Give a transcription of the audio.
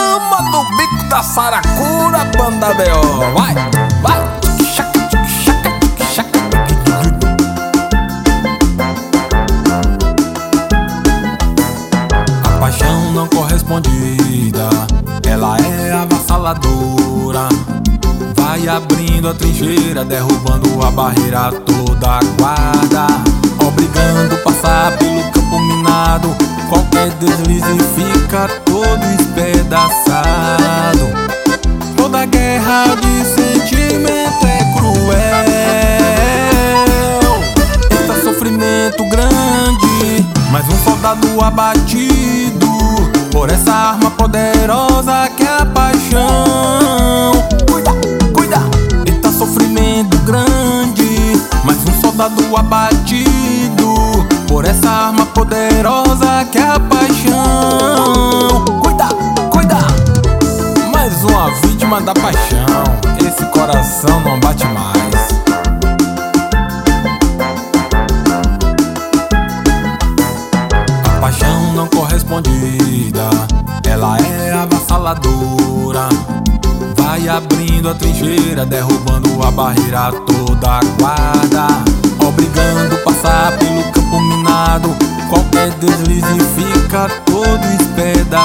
chama do bico da saracura, banda B.O. Vai, vai. A paixão não correspondida, ela é avassaladora. Vai abrindo a trincheira, derrubando a barreira toda a guarda, obrigando passar pelo campo minado. Qualquer deslize fica todo espedaçado. Toda guerra de sentimento é cruel. Eita sofrimento grande, mais um soldado abatido por essa arma poderosa que é a paixão. Cuida, cuida. Eita sofrimento grande, mais um soldado abatido por essa arma poderosa que é a paixão. Cuida, cuida. Mais uma vítima da paixão, esse coração não bate mais. A paixão não correspondida, ela é avassaladora. Vai abrindo a trincheira, derrubando a barreira toda a guarda, obrigando passar pelo campo minado. Qualquer deslize fica todo espedaçado.